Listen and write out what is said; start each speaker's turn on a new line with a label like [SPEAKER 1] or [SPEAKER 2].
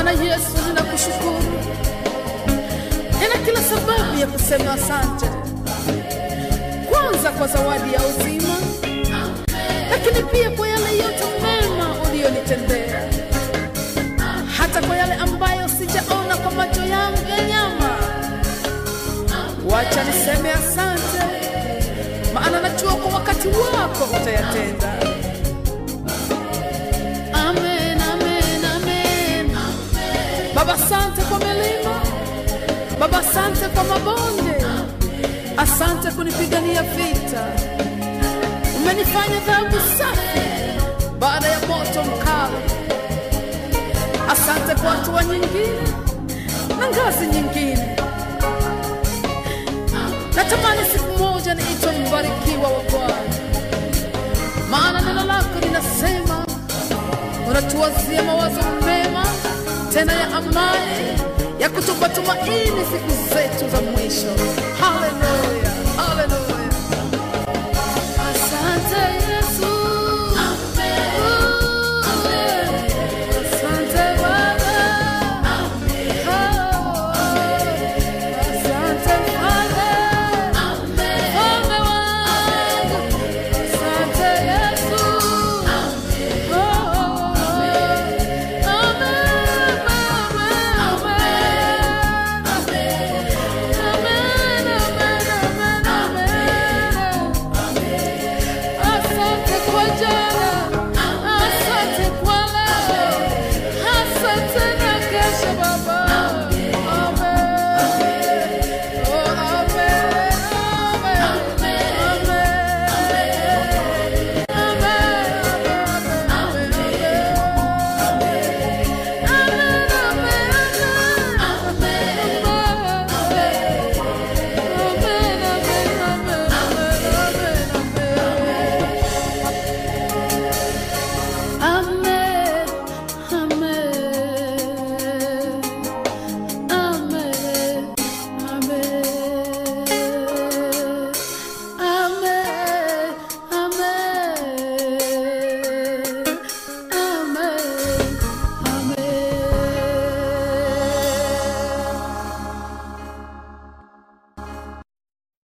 [SPEAKER 1] Bwana Yesu, ninakushukuru. Nina kila sababu ya kusema asante. Kwanza kwa zawadi ya uzima, lakini pia kwa yale yote mema uliyonitendea, hata kwa yale ambayo sijaona kwa macho yangu ya nyama. Wacha niseme asante, maana najua kwa wakati wako utayatenda. Amen, amen, amen. Baba, asante kwa milima. Baba, asante kwa mabonde. Asante kunipigania vita. Umenifanya dhahabu safi baada ya moto mkali. Asante kwa hatua nyingine na ngazi nyingine. Natamani siku moja niitwe mbarikiwa wa Bwana, maana neno lako linasema unatuwazia mawazo mema tena ya amani, ya kutupa tumaini siku zetu za mwisho. Hallelujah.